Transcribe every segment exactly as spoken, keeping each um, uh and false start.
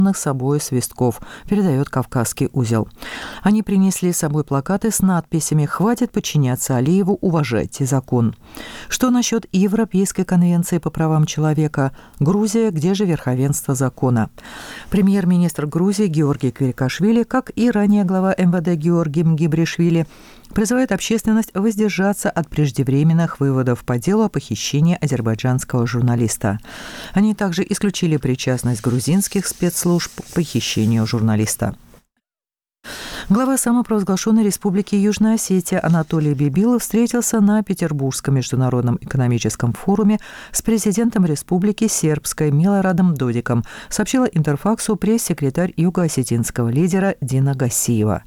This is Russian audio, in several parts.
с собой свистков, передает «Кавказский узел». Они принесли с собой плакаты с надписями «Хватит подчиняться Алиеву, уважайте закон». Что насчет Европейской конвенции по правам человека? Грузия, где же верховенство закона? Премьер-министр Грузии Георгий Квирикашвили, как и ранее глава эм вэ дэ Георгий Мгибришвили, призывает общественность воздержаться от преждевременных выводов по делу о похищении азербайджанского журналиста. Они также исключили причастность грузинских спецслужб к похищению журналиста. Глава самопровозглашенной республики Южная Осетия Анатолий Бибилов встретился на Петербургском международном экономическом форуме с президентом республики Сербской Милорадом Додиком, сообщила Интерфаксу пресс-секретарь юго-осетинского лидера Дина Гасиева.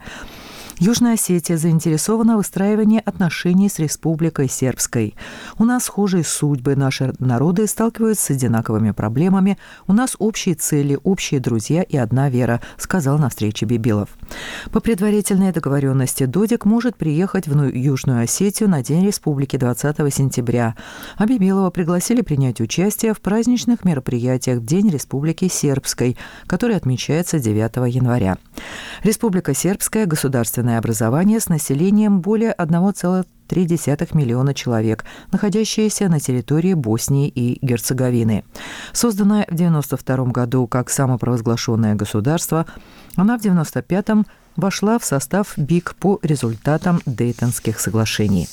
Южная Осетия заинтересована в выстраивании отношений с Республикой Сербской. У нас схожие судьбы, наши народы сталкиваются с одинаковыми проблемами, у нас общие цели, общие друзья и одна вера, сказал на встрече Бибилов. По предварительной договоренности Додик может приехать в Южную Осетию на День Республики двадцатого сентября, а Бибилова пригласили принять участие в праздничных мероприятиях в День Республики Сербской, который отмечается девятого января. Республика Сербская – государственное образование с населением более одного целого трёх десятых миллиона человек, находящееся на территории Боснии и Герцеговины. Созданная в девяносто втором году как самопровозглашенное государство, она в девяносто пятом вошла в состав БИК по результатам Дейтонских соглашений.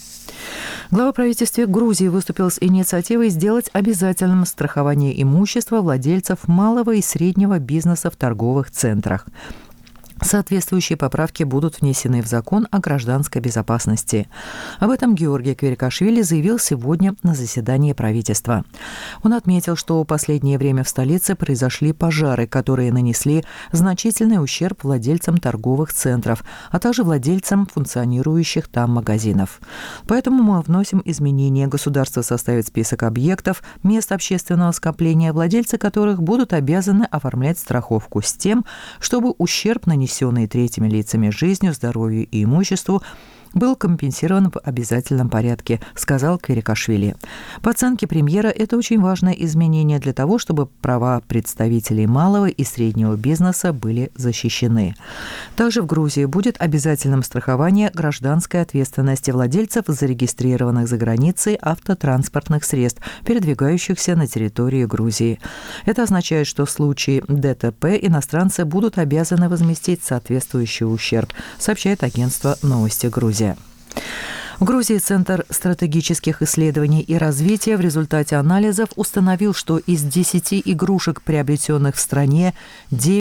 Глава правительства Грузии выступил с инициативой сделать обязательным страхование имущества владельцев малого и среднего бизнеса в торговых центрах. Соответствующие поправки будут внесены в закон о гражданской безопасности. Об этом Георгий Квирикашвили заявил сегодня на заседании правительства. Он отметил, что в последнее время в столице произошли пожары, которые нанесли значительный ущерб владельцам торговых центров, а также владельцам функционирующих там магазинов. Поэтому мы вносим изменения. Государство составит список объектов, мест общественного скопления, владельцы которых будут обязаны оформлять страховку с тем, чтобы ущерб, нанесенный третьими лицами жизнью, здоровью и имуществу, был компенсирован в обязательном порядке, сказал Квирикашвили. По оценке премьера, это очень важное изменение для того, чтобы права представителей малого и среднего бизнеса были защищены. Также в Грузии будет обязательным страхование гражданской ответственности владельцев зарегистрированных за границей автотранспортных средств, передвигающихся на территории Грузии. Это означает, что в случае дэ тэ пэ иностранцы будут обязаны возместить соответствующий ущерб, сообщает агентство «Новости Грузии». В Грузии Центр стратегических исследований и развития в результате анализов установил, что из десяти игрушек, приобретенных в стране, девять